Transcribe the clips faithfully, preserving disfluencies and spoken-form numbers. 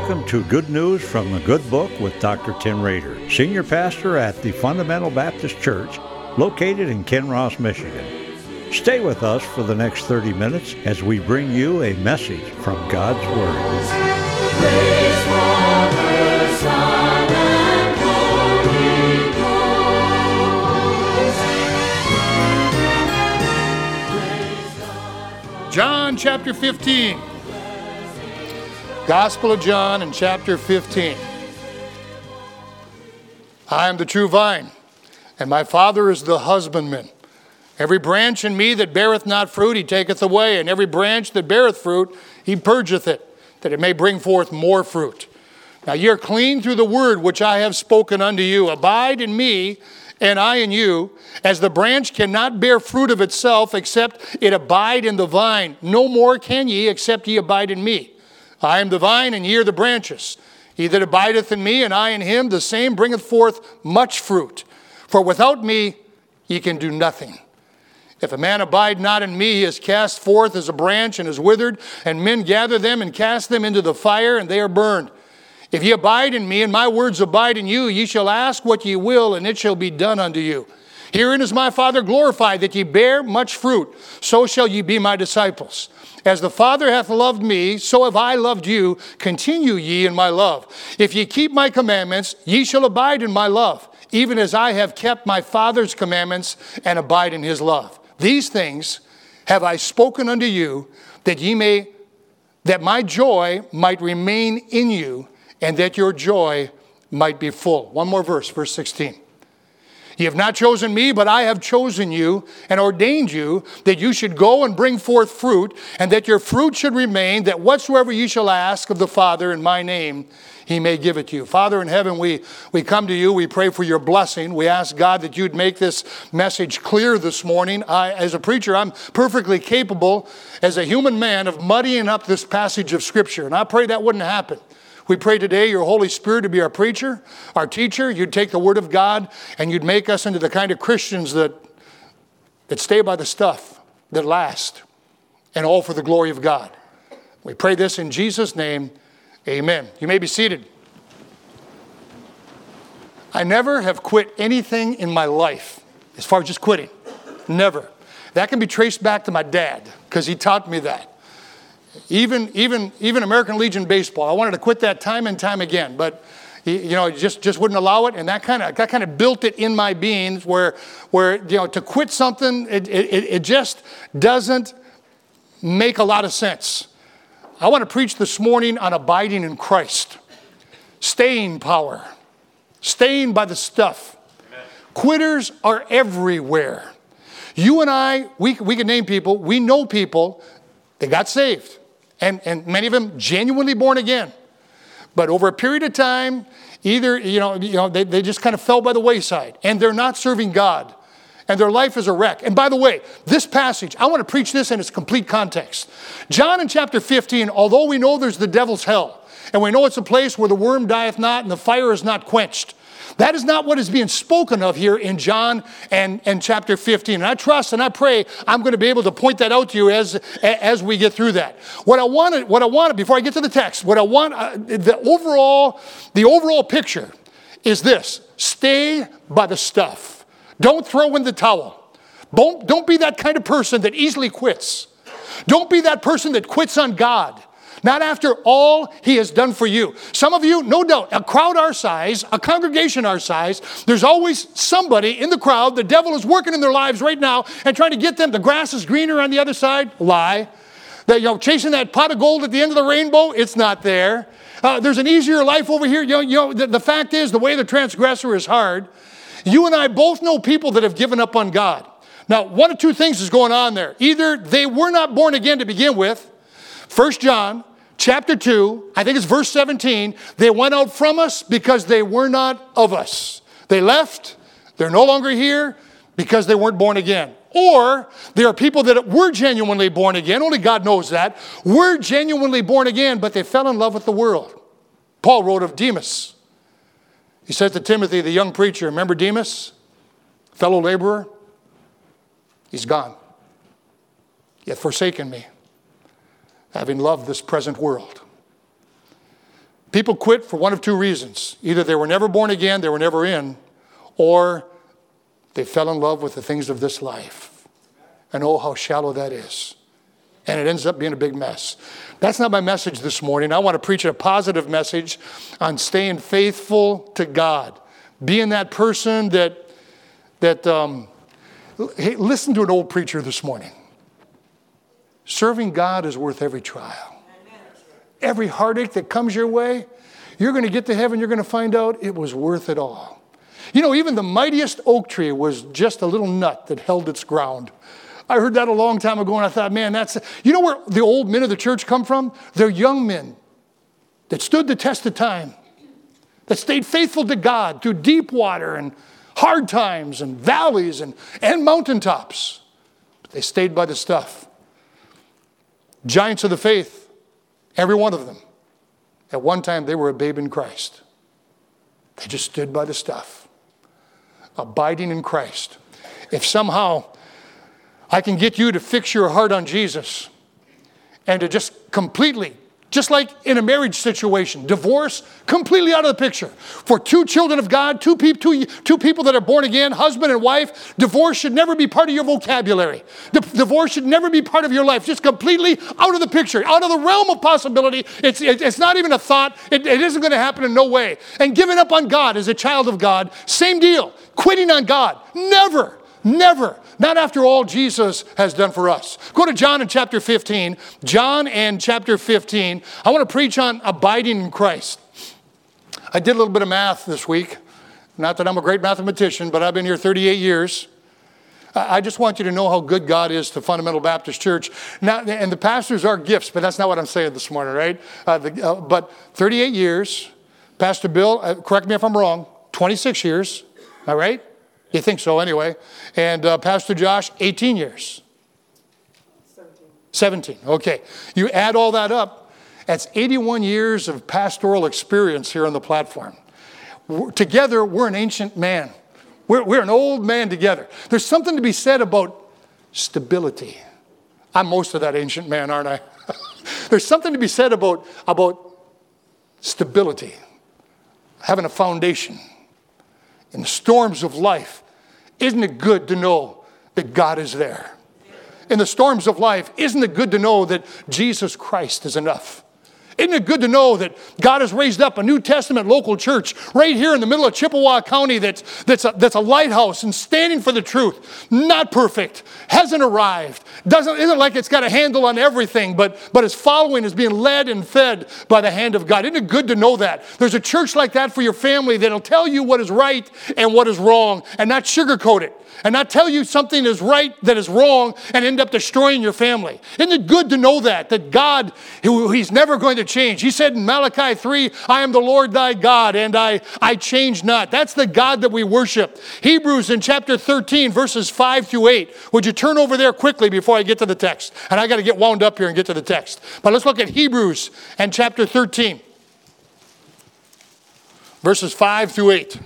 Welcome to Good News from the Good Book with Doctor Tim Rader, Senior Pastor at the Fundamental Baptist Church, located in Kinross, Michigan. Stay with us for the next thirty minutes as we bring you a message from God's Word. Praise Father, Son, and Holy Ghost. John chapter fifteen. Gospel of John in chapter fifteen. I am the true vine, and my Father is the husbandman. Every branch in me that beareth not fruit, he taketh away, and every branch that beareth fruit, he purgeth it, that it may bring forth more fruit. Now ye are clean through the word which I have spoken unto you. Abide in me, and I in you, as the branch cannot bear fruit of itself, except it abide in the vine. No more can ye, except ye abide in me. I am the vine, and ye are the branches. He that abideth in me, and I in him, the same bringeth forth much fruit. For without me ye can do nothing. If a man abide not in me, he is cast forth as a branch and is withered, and men gather them and cast them into the fire, and they are burned. If ye abide in me, and my words abide in you, ye shall ask what ye will, and it shall be done unto you. Herein is my Father glorified, that ye bear much fruit. So shall ye be my disciples. As the Father hath loved me, so have I loved you. Continue ye in my love. If ye keep my commandments, ye shall abide in my love, even as I have kept my Father's commandments and abide in his love. These things have I spoken unto you, that ye may, that my joy might remain in you, and that your joy might be full. One more verse, verse sixteen. Ye have not chosen me, but I have chosen you and ordained you that you should go and bring forth fruit, and that your fruit should remain, that whatsoever ye shall ask of the Father in my name, he may give it to you. Father in heaven, we, we come to you. We pray for your blessing. We ask, God, that you'd make this message clear this morning. I, as a preacher, I'm perfectly capable as a human man of muddying up this passage of Scripture, and I pray that wouldn't happen. We pray today your Holy Spirit to be our preacher, our teacher. You'd take the Word of God and you'd make us into the kind of Christians that, that stay by the stuff, that last, and all for the glory of God. We pray this in Jesus' name, amen. You may be seated. I never have quit anything in my life, as far as just quitting. Never. That can be traced back to my dad, because he taught me that. Even, even, even American Legion baseball, I wanted to quit that time and time again, but you know, just, just wouldn't allow it, and that kind of that kind of built it in my being, where, where you know, to quit something, it, it, it just doesn't make a lot of sense. I want to preach this morning on abiding in Christ, staying power, staying by the stuff. Amen. Quitters are everywhere. You and I, we we can name people. We know people. They got saved. And, and many of them genuinely born again. But over a period of time, either, you know, you know they, they just kind of fell by the wayside. And they're not serving God. And their life is a wreck. And by the way, this passage, I want to preach this in its complete context. John in chapter fifteen, although we know there's the devil's hell, and we know it's a place where the worm dieth not and the fire is not quenched, that is not what is being spoken of here in John and, and chapter fifteen. And I trust and I pray I'm going to be able to point that out to you as, as we get through that. What I wanted, what I wanted, before I get to the text, what I want, uh, the overall, the overall picture is this: stay by the stuff. Don't throw in the towel. Don't, don't be that kind of person that easily quits. Don't be that person that quits on God. Not after all he has done for you. Some of you, no doubt, a crowd our size, a congregation our size, there's always somebody in the crowd, the devil is working in their lives right now and trying to get them, the grass is greener on the other side. Lie. That, you know, chasing that pot of gold at the end of the rainbow, it's not there. Uh, there's an easier life over here. You know, you know the, the fact is, the way of the transgressor is hard. You and I both know people that have given up on God. Now, one of two things is going on there. Either they were not born again to begin with. First John chapter two, I think it's verse seventeen, they went out from us because they were not of us. They left, they're no longer here because they weren't born again. Or there are people that were genuinely born again, only God knows that, were genuinely born again, but they fell in love with the world. Paul wrote of Demas. He said to Timothy, the young preacher, remember Demas, fellow laborer? He's gone. He hath forsaken me, having loved this present world. People quit for one of two reasons. Either they were never born again, they were never in, or they fell in love with the things of this life. And oh, how shallow that is. And it ends up being a big mess. That's not my message this morning. I want to preach a positive message on staying faithful to God. Being that person that, that um, hey, listen to an old preacher this morning. Serving God is worth every trial. Every heartache that comes your way, you're going to get to heaven, you're going to find out it was worth it all. You know, even the mightiest oak tree was just a little nut that held its ground. I heard that a long time ago, and I thought, man, that's... You know where the old men of the church come from? They're young men that stood the test of time, that stayed faithful to God through deep water and hard times and valleys and, and mountaintops. But they stayed by the stuff. Giants of the faith. Every one of them. At one time, they were a babe in Christ. They just stood by the stuff. Abiding in Christ. If somehow I can get you to fix your heart on Jesus and to just completely, just like in a marriage situation, divorce completely out of the picture. For two children of God, two, pe- two, two people that are born again, husband and wife, divorce should never be part of your vocabulary. D- divorce should never be part of your life. Just completely out of the picture, out of the realm of possibility. It's, it, it's not even a thought. It, it isn't going to happen in no way. And giving up on God as a child of God, same deal. Quitting on God, never. Never. Not after all Jesus has done for us. Go to John in chapter fifteen. John and chapter fifteen. I want to preach on abiding in Christ. I did a little bit of math this week. Not that I'm a great mathematician, but I've been here thirty-eight years. I just want you to know how good God is to Fundamental Baptist Church. Now, and the pastors are gifts, but that's not what I'm saying this morning, right? Uh, the, uh, but thirty-eight years. Pastor Bill, uh, correct me if I'm wrong, twenty-six years. All right? You think so anyway. And uh, Pastor Josh, eighteen years. seventeen. seventeen, okay. You add all that up, that's eighty-one years of pastoral experience here on the platform. We're, together, we're an ancient man. We're, we're an old man together. There's something to be said about stability. I'm most of that ancient man, aren't I? There's something to be said about, about stability, having a foundation. In the storms of life, isn't it good to know that God is there? In the storms of life, isn't it good to know that Jesus Christ is enough? Isn't it good to know that God has raised up a New Testament local church right here in the middle of Chippewa County that's, that's, a, that's a lighthouse and standing for the truth? Not perfect, hasn't arrived, doesn't, isn't like it's got a handle on everything, but, but is following, is being led and fed by the hand of God. Isn't it good to know that? There's a church like that for your family that'll tell you what is right and what is wrong and not sugarcoat it. And not tell you something is right that is wrong and end up destroying your family. Isn't it good to know that? That God, He's never going to change. He said in Malachi three, I am the Lord thy God, and I, I change not. That's the God that we worship. Hebrews in chapter thirteen, verses five through eight. Would you turn over there quickly before I get to the text? And I got to get wound up here and get to the text. But let's look at Hebrews and chapter thirteen, verses five through eight.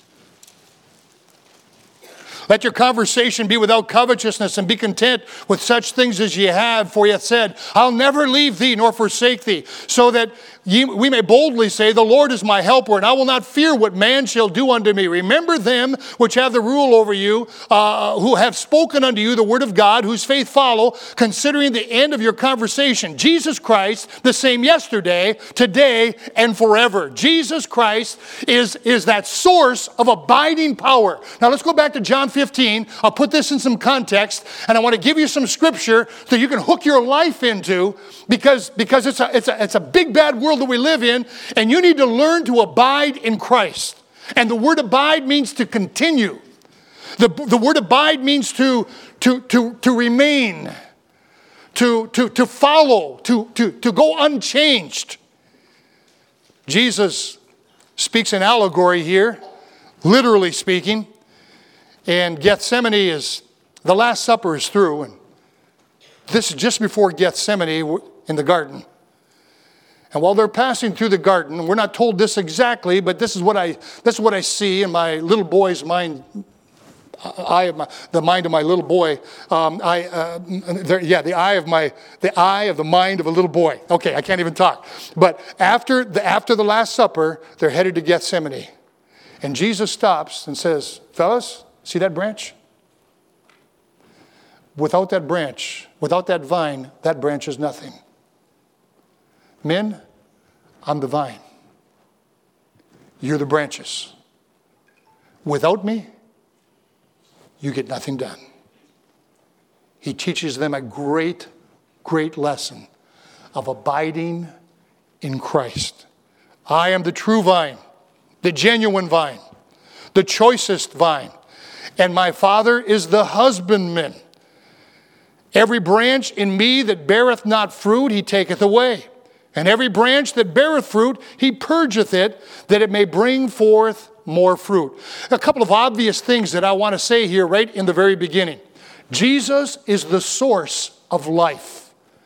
Let your conversation be without covetousness, and be content with such things as ye have. For he hath said, I'll never leave thee nor forsake thee, so that ye, we may boldly say, the Lord is my helper, and I will not fear what man shall do unto me. Remember them which have the rule over you, uh, who have spoken unto you the word of God, whose faith follow, considering the end of your conversation. Jesus Christ, the same yesterday, today, and forever. Jesus Christ is, is that source of abiding power. Now let's go back to John fifteen. I'll put this in some context, and I want to give you some scripture so you can hook your life into, because, because it's, a, it's, a, it's a big bad world that we live in, and you need to learn to abide in Christ. And the word abide means to continue. The, the word abide means to, to, to, to remain, to, to, to follow, to, to, to go unchanged. Jesus speaks in allegory here, literally speaking. And Gethsemane is, the Last Supper is through. And this is just before Gethsemane in the garden. And while they're passing through the garden, we're not told this exactly, but this is what I, this is what I see in my little boy's mind eye of my, the mind of my little boy. Um, I, uh, there, yeah, the eye of my, the eye of the mind of a little boy. Okay, I can't even talk. But after the, after the Last Supper, they're headed to Gethsemane. And Jesus stops and says, fellas, see that branch? Without that branch, without that vine, that branch is nothing. Men, I'm the vine. You're the branches. Without me, you get nothing done. He teaches them a great, great lesson of abiding in Christ. I am the true vine, the genuine vine, the choicest vine, and my Father is the husbandman. Every branch in me that beareth not fruit, he taketh away. And every branch that beareth fruit, he purgeth it, that it may bring forth more fruit. A couple of obvious things that I want to say here right in the very beginning. Jesus is the source of life.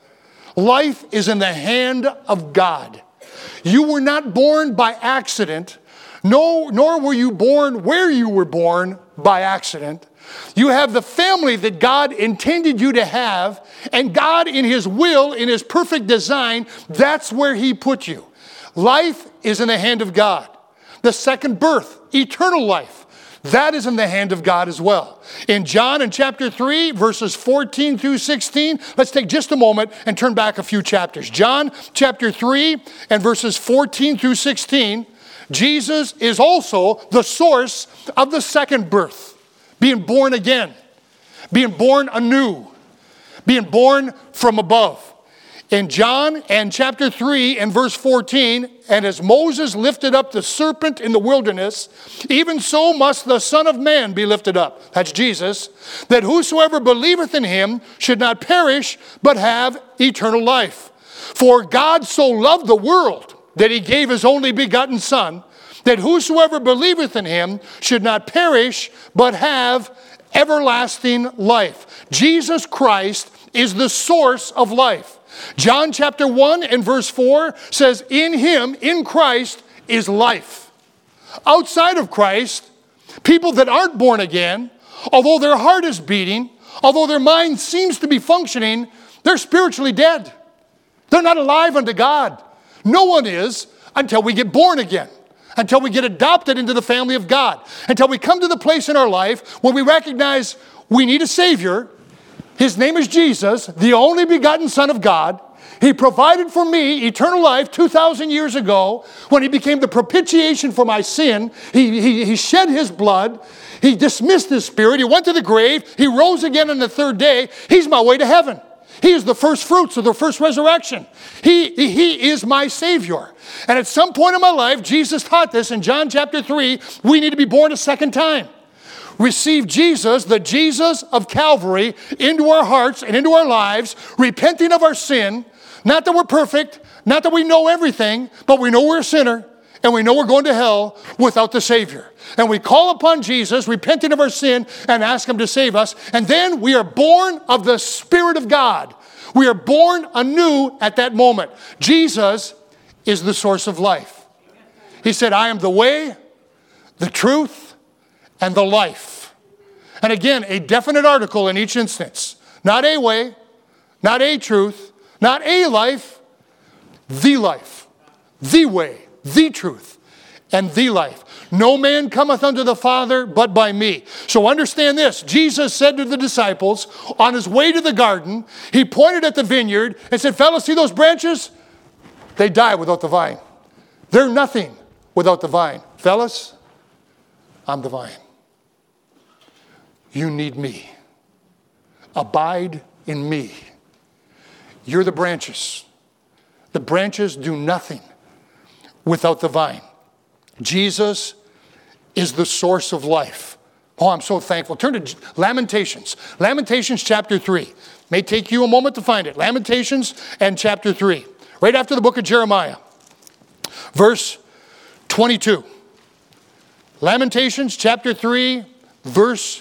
Life is in the hand of God. You were not born by accident, no, nor were you born where you were born by accident. You have the family that God intended you to have, and God in His will, in His perfect design, that's where He put you. Life is in the hand of God. The second birth, eternal life, that is in the hand of God as well. In John in chapter three, verses fourteen through sixteen, let's take just a moment and turn back a few chapters. John chapter three and verses fourteen through sixteen, Jesus is also the source of the second birth, being born again, being born anew, being born from above. In John and chapter three and verse fourteen, and as Moses lifted up the serpent in the wilderness, even so must the Son of Man be lifted up. That's Jesus. That whosoever believeth in him should not perish, but have eternal life. For God so loved the world that he gave his only begotten Son, that whosoever believeth in him should not perish, but have everlasting life. Jesus Christ is the source of life. John chapter one and verse four says, in him, in Christ, is life. Outside of Christ, people that aren't born again, although their heart is beating, although their mind seems to be functioning, they're spiritually dead. They're not alive unto God. No one is until we get born again, until we get adopted into the family of God, until we come to the place in our life where we recognize we need a Savior. His name is Jesus, the only begotten Son of God. He provided for me eternal life two thousand years ago when he became the propitiation for my sin. He, he, he shed his blood. He dismissed his spirit. He went to the grave. He rose again on the third day. He's my way to heaven. He is the first fruits of the first resurrection. He, he is my Savior. And at some point in my life, Jesus taught this in John chapter three, we need to be born a second time. Receive Jesus, the Jesus of Calvary, into our hearts and into our lives, repenting of our sin. Not that we're perfect, not that we know everything, but we know we're a sinner, and we know we're going to hell without the Savior. And we call upon Jesus, repenting of our sin, and ask him to save us. And then we are born of the Spirit of God. We are born anew at that moment. Jesus is the source of life. He said, I am the way, the truth, and the life. And again, a definite article in each instance. Not a way, not a truth, not a life, the life, the way, the truth, and the life. No man cometh unto the Father but by me. So understand this. Jesus said to the disciples on his way to the garden, he pointed at the vineyard and said, fellas, see those branches? They die without the vine. They're nothing without the vine. Fellas, I'm the vine. You need me. Abide in me. You're the branches. The branches do nothing without the vine. Jesus is the source of life. Oh, I'm so thankful. Turn to Lamentations. Lamentations chapter three. May take you a moment to find it. Lamentations and chapter three. Right after the book of Jeremiah. Verse twenty-two. Lamentations chapter three, verse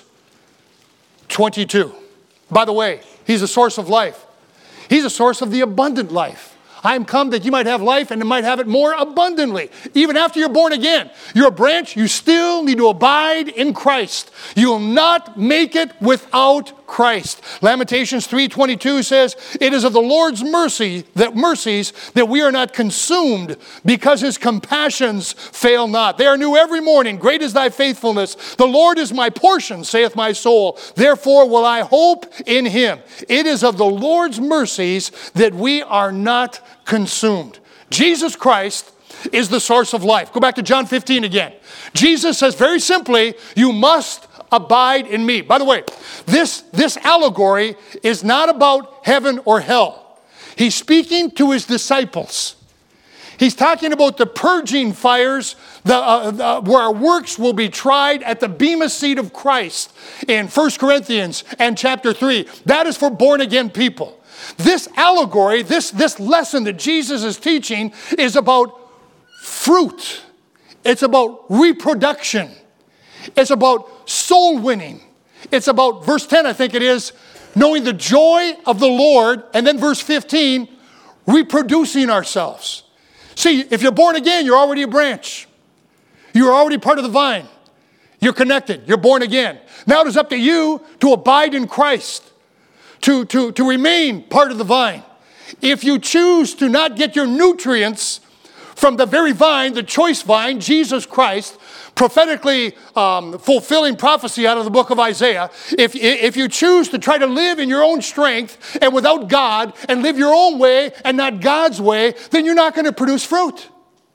twenty-two. By the way, he's a source of life. He's a source of the abundant life. I am come that you might have life and might have it more abundantly. Even after you're born again, you're a branch, you still need to abide in Christ. You'll not make it without Christ. Lamentations three twenty-two says, it is of the Lord's mercy that mercies that we are not consumed, because his compassions fail not. They are new every morning. Great is thy faithfulness. The Lord is my portion, saith my soul. Therefore will I hope in him. It is of the Lord's mercies that we are not consumed. Jesus Christ is the source of life. Go back to John fifteen again. Jesus says very simply, you must abide in me. By the way, this, this allegory is not about heaven or hell. He's speaking to his disciples. He's talking about the purging fires, the, uh, the, where our works will be tried at the bema seat of Christ in First Corinthians and chapter three. That is for born-again people. This allegory, this, this lesson that Jesus is teaching is about fruit. It's about reproduction. It's about soul winning. It's about, verse ten, I think it is, knowing the joy of the Lord. And then verse fifteen, reproducing ourselves. See, if you're born again, you're already a branch. You're already part of the vine. You're connected. You're born again. Now it is up to you to abide in Christ, to, to, to remain part of the vine. If you choose to not get your nutrients from the very vine, the choice vine, Jesus Christ, prophetically um, fulfilling prophecy out of the book of Isaiah, if, if you choose to try to live in your own strength and without God and live your own way and not God's way, then you're not going to produce fruit.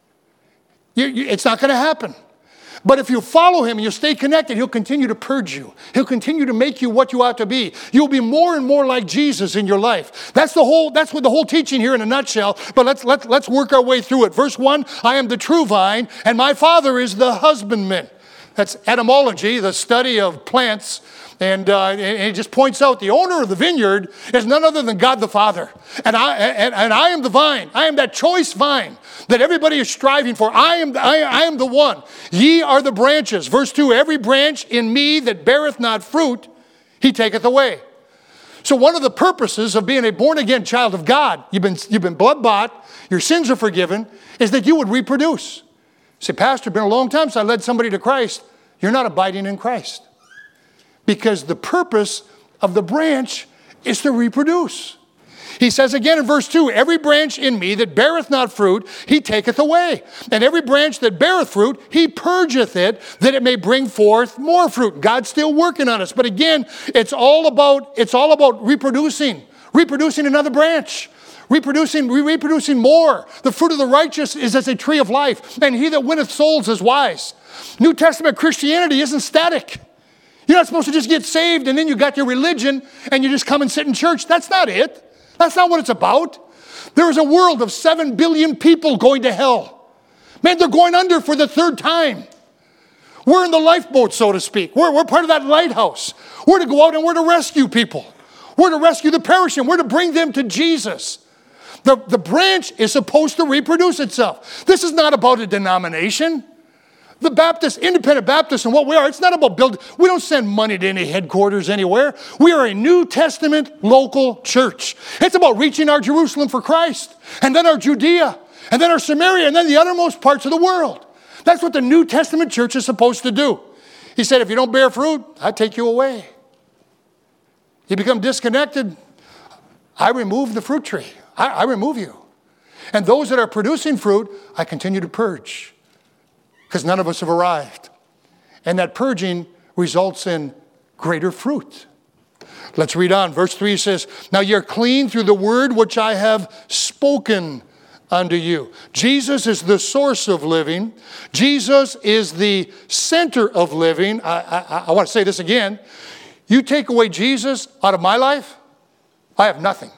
You, you, it's not going to happen. But if you follow him and you stay connected, he'll continue to purge you. He'll continue to make you what you ought to be. You'll be more and more like Jesus in your life. That's the whole, that's what the whole teaching here in a nutshell. But let's, let's, let's work our way through it. Verse one, I am the true vine, and my Father is the husbandman. That's etymology, the study of plants. And, uh, and it just points out the owner of the vineyard is none other than God the Father. And I, and, and I am the vine. I am that choice vine that everybody is striving for. I am, the, I, I am the one. Ye are the branches. Verse two, every branch in me that beareth not fruit, he taketh away. So one of the purposes of being a born-again child of God, you've been, you've been blood-bought, your sins are forgiven, is that you would reproduce. You say, Pastor, it's been a long time since I led somebody to Christ. You're not abiding in Christ. Because the purpose of the branch is to reproduce. He says again in verse two, every branch in me that beareth not fruit, he taketh away. And every branch that beareth fruit, he purgeth it, that it may bring forth more fruit. God's still working on us. But again, it's all about, it's all about reproducing, reproducing another branch. Reproducing, reproducing more. The fruit of the righteous is as a tree of life, and he that winneth souls is wise. New Testament Christianity isn't static. You're not supposed to just get saved and then you got your religion and you just come and sit in church. That's not it. That's not what it's about. There is a world of seven billion people going to hell. Man, they're going under for the third time. We're in the lifeboat, so to speak. We're, we're part of that lighthouse. We're to go out and we're to rescue people. We're to rescue the perishing. We're to bring them to Jesus. The, the branch is supposed to reproduce itself. This is not about a denomination. The Baptist, independent Baptists and what we are, it's not about building. We don't send money to any headquarters anywhere. We are a New Testament local church. It's about reaching our Jerusalem for Christ, and then our Judea, and then our Samaria, and then the uttermost parts of the world. That's what the New Testament church is supposed to do. He said, if you don't bear fruit, I take you away. You become disconnected, I remove the fruit tree. I, I remove you. And those that are producing fruit, I continue to purge. Because none of us have arrived. And that purging results in greater fruit. Let's read on. Verse three says, now you're clean through the word which I have spoken unto you. Jesus is the source of living. Jesus is the center of living. I, I, I want to say this again. You take away Jesus out of my life, I have nothing.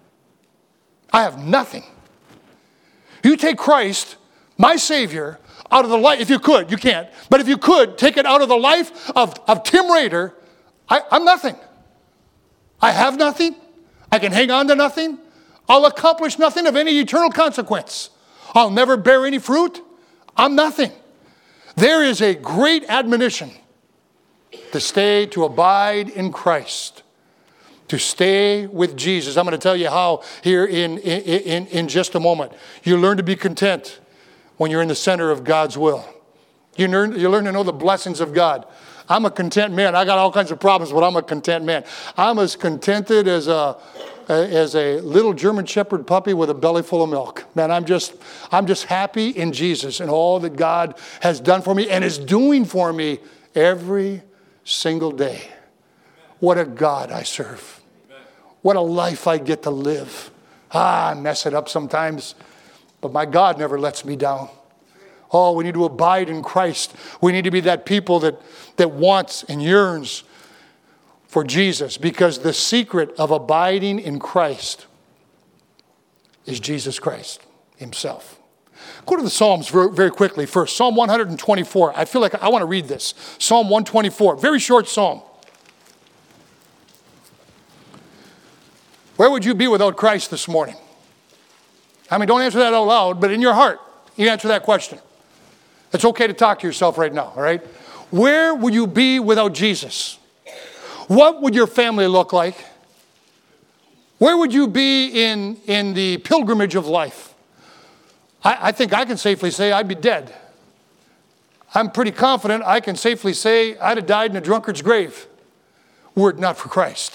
I have nothing. You take Christ, my Savior, out of the life, if you could, you can't, but if you could, take it out of the life of, of Tim Rader, I, I'm nothing. I have nothing. I can hang on to nothing. I'll accomplish nothing of any eternal consequence. I'll never bear any fruit. I'm nothing. There is a great admonition to stay, to abide in Christ, to stay with Jesus. I'm going to tell you how here in, in, in, in just a moment. You learn to be content when you're in the center of God's will. You learn, you learn to know the blessings of God. I'm a content man. I got all kinds of problems, but I'm a content man. I'm as contented as a as a little German Shepherd puppy with a belly full of milk. Man, I'm just I'm just happy in Jesus and all that God has done for me and is doing for me every single day. What a God I serve. What a life I get to live. Ah, I mess it up sometimes, but my God never lets me down. Oh, we need to abide in Christ. We need to be that people that, that wants and yearns for Jesus, because the secret of abiding in Christ is Jesus Christ himself. Go to the Psalms very, very quickly first. Psalm one twenty-four. I feel like I want to read this. Psalm one twenty-four. Very short psalm. Where would you be without Christ this morning? I mean, don't answer that out loud, but in your heart, you answer that question. It's okay to talk to yourself right now, all right? Where would you be without Jesus? What would your family look like? Where would you be in, in the pilgrimage of life? I, I think I can safely say I'd be dead. I'm pretty confident I can safely say I'd have died in a drunkard's grave were it not for Christ.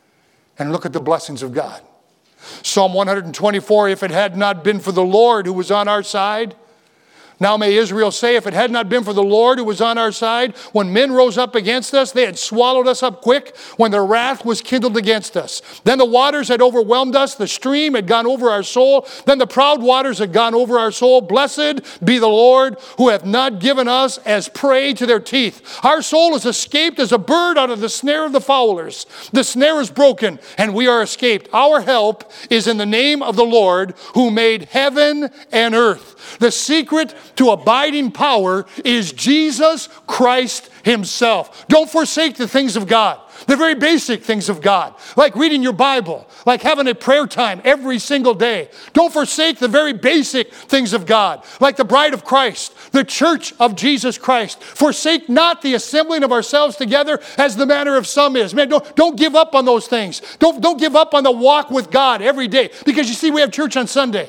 And look at the blessings of God. Psalm one twenty-four, if it had not been for the Lord who was on our side. Now may Israel say, if it had not been for the Lord who was on our side, when men rose up against us, they had swallowed us up quick when their wrath was kindled against us. Then the waters had overwhelmed us, the stream had gone over our soul, then the proud waters had gone over our soul. Blessed be the Lord who hath not given us as prey to their teeth. Our soul is escaped as a bird out of the snare of the fowlers. The snare is broken, and we are escaped. Our help is in the name of the Lord who made heaven and earth. The secret to abiding power is Jesus Christ himself. Don't forsake the things of God, the very basic things of God, like reading your Bible, like having a prayer time every single day. Don't forsake the very basic things of God, like the bride of Christ, the church of Jesus Christ. Forsake not the assembling of ourselves together as the manner of some is. Man, don't, don't give up on those things. Don't, don't give up on the walk with God every day, because you see, we have church on Sunday.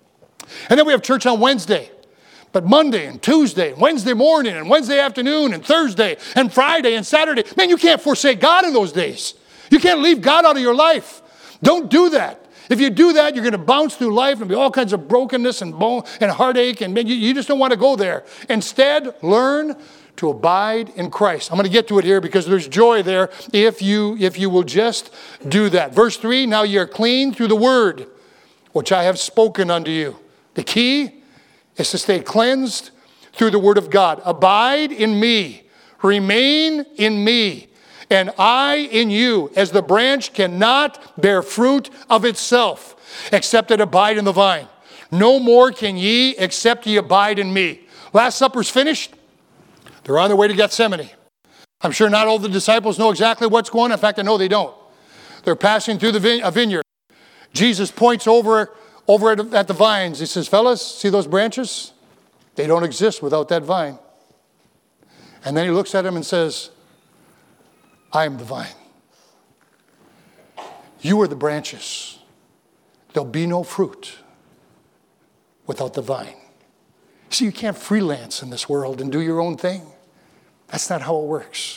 And then we have church on Wednesday. But Monday and Tuesday and Wednesday morning and Wednesday afternoon and Thursday and Friday and Saturday, man, you can't forsake God in those days. You can't leave God out of your life. Don't do that. If you do that, you're going to bounce through life and be all kinds of brokenness and bone and heartache, and man, you, you just don't want to go there. Instead, learn to abide in Christ. I'm going to get to it here because there's joy there if you, if you will just do that. Verse three, now ye are clean through the word which I have spoken unto you. The key is to stay cleansed through the word of God. Abide in me, remain in me, and I in you, as the branch cannot bear fruit of itself, except it abide in the vine. No more can ye, except ye abide in me. Last Supper's finished. They're on their way to Gethsemane. I'm sure not all the disciples know exactly what's going on. In fact, I know they don't. They're passing through the vine- a vineyard. Jesus points over Over at, at the vines, he says, fellas, see those branches? They don't exist without that vine. And then he looks at him and says, I am the vine. You are the branches. There'll be no fruit without the vine. See, you can't freelance in this world and do your own thing. That's not how it works.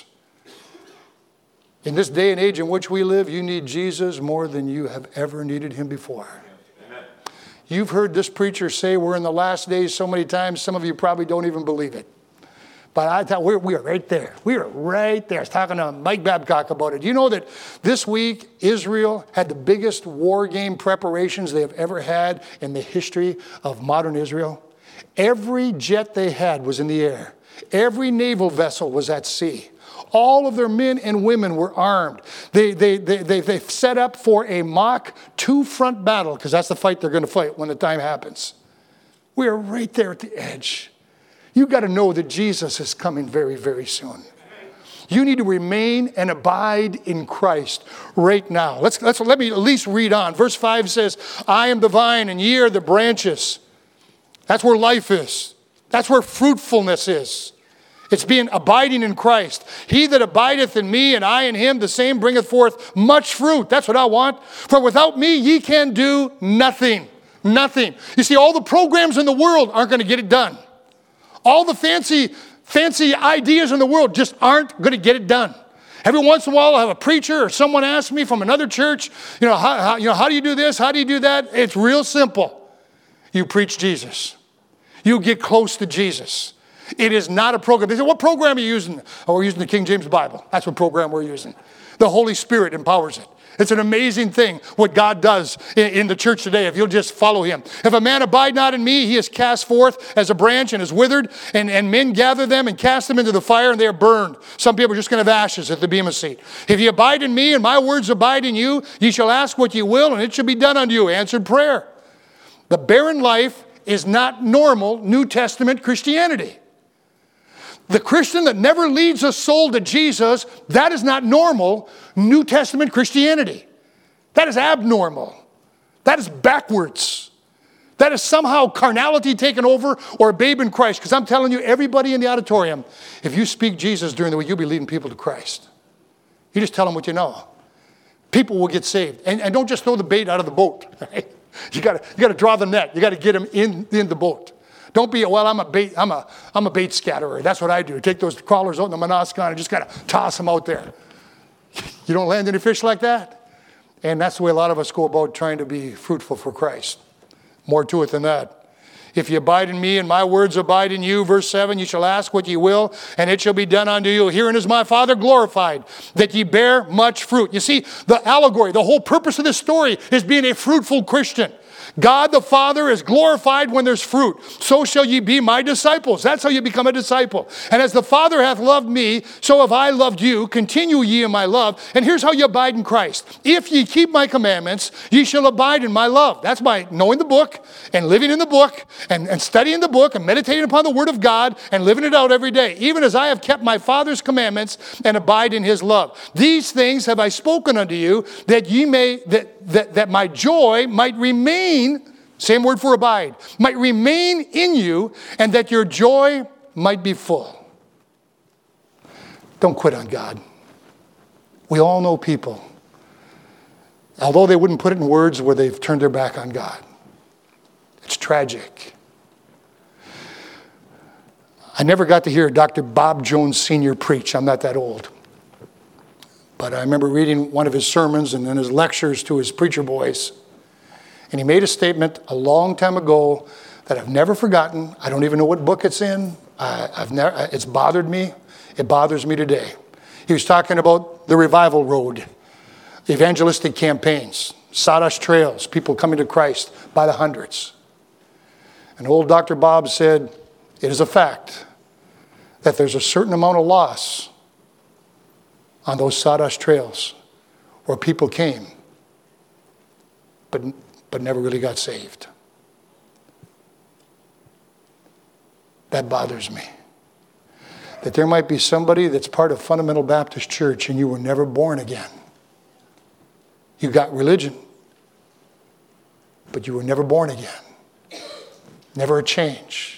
In this day and age in which we live, you need Jesus more than you have ever needed him before. You've heard this preacher say we're in the last days so many times, some of you probably don't even believe it. But I thought we're, we are right there. We are right there. I was talking to Mike Babcock about it. Do you know that this week Israel had the biggest war game preparations they have ever had in the history of modern Israel? Every jet they had was in the air. Every naval vessel was at sea. All of their men and women were armed. They, they, they, they, they set up for a mock two-front battle, because that's the fight they're going to fight when the time happens. We are right there at the edge. You've got to know that Jesus is coming very, very soon. You need to remain and abide in Christ right now. Let's, let's, let me at least read on. Verse five says, I am the vine and ye are the branches. That's where life is. That's where fruitfulness is. It's being abiding in Christ. He that abideth in me and I in him, the same bringeth forth much fruit. That's what I want. For without me ye can do nothing. Nothing. You see, all the programs in the world aren't going to get it done. All the fancy, fancy ideas in the world just aren't going to get it done. Every once in a while, I'll have a preacher or someone ask me from another church, you know, how, how, you know, how do you do this? How do you do that? It's real simple. You preach Jesus. You get close to Jesus. It is not a program. They say, what program are you using? Oh, we're using the King James Bible. That's what program we're using. The Holy Spirit empowers it. It's an amazing thing what God does in, in the church today if you'll just follow him. If a man abide not in me, he is cast forth as a branch and is withered, and, and men gather them and cast them into the fire, and they are burned. Some people are just going to have ashes at the bema seat. If ye abide in me and my words abide in you, ye shall ask what ye will, and it shall be done unto you. Answered prayer. The barren life is not normal New Testament Christianity. The Christian that never leads a soul to Jesus, that is not normal New Testament Christianity. That is abnormal. That is backwards. That is somehow carnality taken over or a babe in Christ. Because I'm telling you, everybody in the auditorium, if you speak Jesus during the week, you'll be leading people to Christ. You just tell them what you know. People will get saved. And, and don't just throw the bait out of the boat. Right? You got to you got to draw the net. You got to get them in, in the boat. Don't be, well, I'm a bait, I'm a, I'm a bait scatterer. That's what I do. Take those crawlers out in the Monascon and just kind of toss them out there. You don't land any fish like that? And that's the way a lot of us go about trying to be fruitful for Christ. More to it than that. If you abide in me and my words abide in you, verse seven, you shall ask what ye will, and it shall be done unto you. Herein is my Father glorified, that ye bear much fruit. You see, the allegory, the whole purpose of this story is being a fruitful Christian. God the Father is glorified when there's fruit. So shall ye be my disciples. That's how you become a disciple. And as the Father hath loved me, so have I loved you. Continue ye in my love. And here's how you abide in Christ. If ye keep my commandments, ye shall abide in my love. That's by knowing the book and living in the book and, and studying the book and meditating upon the word of God and living it out every day. Even as I have kept my Father's commandments and abide in his love. These things have I spoken unto you, that ye may, that, that, that my joy might remain, same word for abide, might remain in you, and that your joy might be full. Don't quit on God. We all know people, although they wouldn't put it in words, where they've turned their back on God. It's tragic. I never got to hear Doctor Bob Jones Senior preach. I'm not that old. But I remember reading one of his sermons and then his lectures to his preacher boys. And he made a statement a long time ago that I've never forgotten. I don't even know what book it's in. I, I've never, it's bothered me. It bothers me today. He was talking about the revival road, evangelistic campaigns, sawdust trails, people coming to Christ by the hundreds. And old Doctor Bob said, it is a fact that there's a certain amount of loss on those sawdust trails where people came, but, but never really got saved. That bothers me. That there might be somebody that's part of Fundamental Baptist Church and you were never born again. You got religion, but you were never born again. Never a change.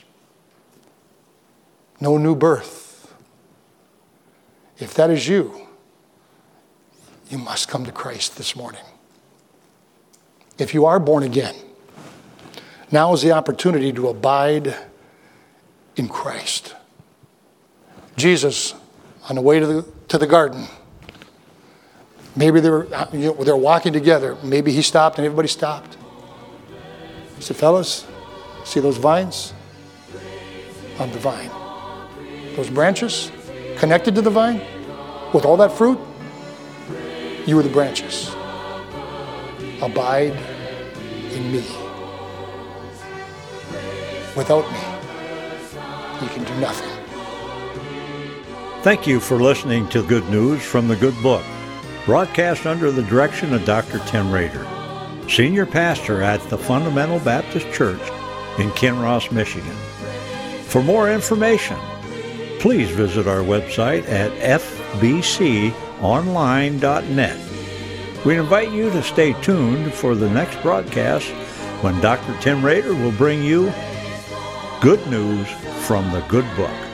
No new birth. If that is you, you must come to Christ this morning. If you are born again, now is the opportunity to abide in Christ. Jesus, on the way to the, to the garden, maybe they were, you know, they were walking together. Maybe he stopped and everybody stopped. He said, fellas, see those vines? I'm the vine. Those branches connected to the vine with all that fruit, you are the branches. Abide in me. Without me, you can do nothing. Thank you for listening to Good News from the Good Book, broadcast under the direction of Doctor Tim Rader, Senior Pastor at the Fundamental Baptist Church in Kinross, Michigan. For more information, please visit our website at f b c online dot net. We invite you to stay tuned for the next broadcast when Doctor Tim Rader will bring you Good News from the Good Book.